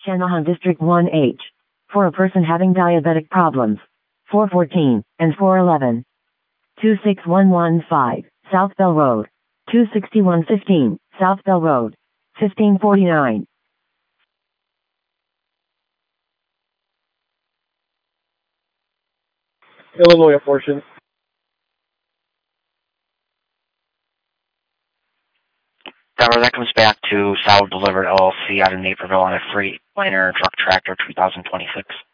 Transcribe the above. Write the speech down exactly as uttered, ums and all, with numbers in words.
Channahon District one H. For a person having diabetic problems. four fourteen and four eleven. two six one one five, South Bell Road. two sixty-one fifteen, South Bell Road. fifteen forty-nine. Illinois portion. Driver, that comes back to Solid Delivered L L C out of Naperville on a Freightliner truck tractor two thousand twenty-six.